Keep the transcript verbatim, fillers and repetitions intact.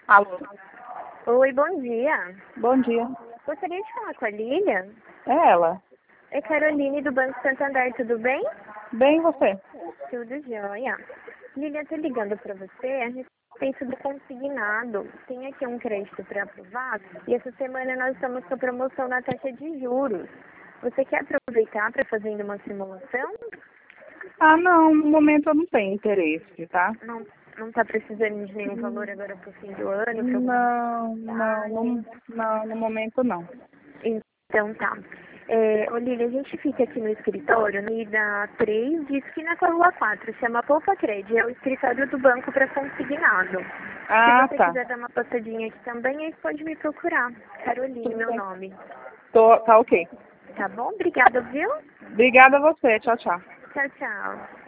Alô? Oi, bom dia. Bom dia. Gostaria de falar com a Lília. É ela. É Caroline do Banco Santander, tudo bem? Bem, e você? Tudo jóia. Lília, tô ligando para você a respeito do consignado. Tem aqui um crédito para aprovar e essa semana nós estamos com a promoção na taxa de juros. Você quer aproveitar para fazer uma simulação? Ah, não, no momento eu não tenho interesse, tá? Não, não tá precisando de nenhum valor agora pro fim do ano? Pra alguma Não, não, não, não, no momento não. Então tá. É, ô Lília, a gente fica aqui no escritório, no Ida três, de esquina com a Rua quatro, chama Poupa Cred, é o escritório do banco para consignado. Ah, Se você tá. quiser dar uma passadinha aqui também, aí pode me procurar. Caroline, meu nome. Tô, tá ok. Tá bom? Obrigada, viu? Obrigada a você. Tchau, tchau. Tchau, tchau.